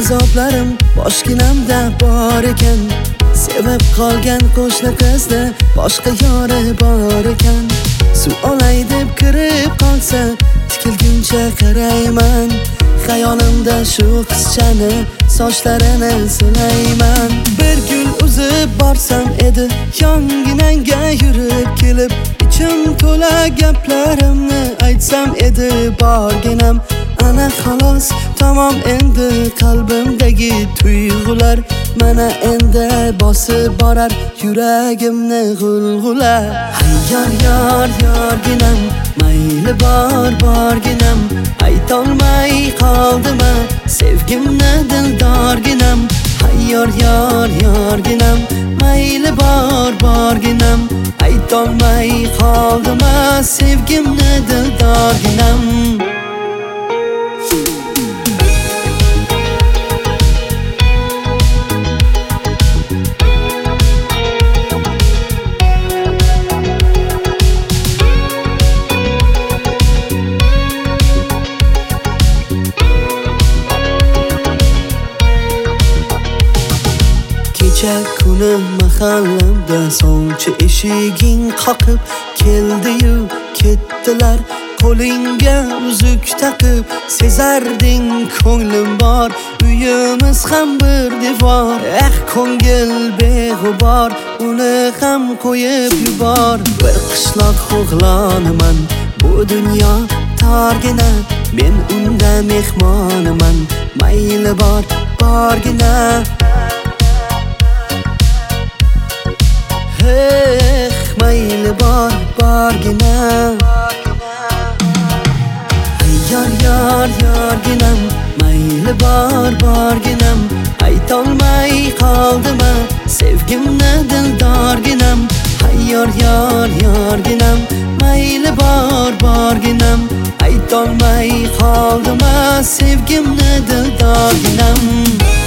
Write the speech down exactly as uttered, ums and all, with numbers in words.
azoblarim boshginamda bor ekan. Sevib qolgan qo'shni qizni boshqa yori bor ekan. Suv olay deb kirib qolsa tikilguncha qarayman. Xayolimda shu qizchani sochlarini silayman. Bir gul uzib borsam edi yonginangga yurib kelib, ichim to'la gaplarimni aytsam edi borginam. Ana xolos tamom endi qalbimdagi tuyg'ular, mana endi bosib borar yuragimni g'ulg'ula. Hay yor yor yorginam, mayli bor borginam, aytolmay qoldima sevgimni dildorginam. Hay yor yor yorginam, mayli bor borginam, aytolmay qoldima sevgimni dildorginam. Kecha kuni mahallamda sovchi eshiging qoqib keldi-yu ketdilar. Qo'lingga uzuk taqib sezarding ko'nglim bor, uyimiz ham bir devor. Eh ko'ngil beg'ubor, uni ham qo'yib yubor. Bir qishloq o'g'loniman, bu dunyo torgina, men unda mehmoniman. Mayli bor borgina, eh mayli bor borgina. Yor yor yorginam, mayli bor borginam, aytolmay qoldima sevgimni dildorginam. Hay yor yor yorginam, mayli bor borginam, aytolmay qoldima sevgimni dildorginam.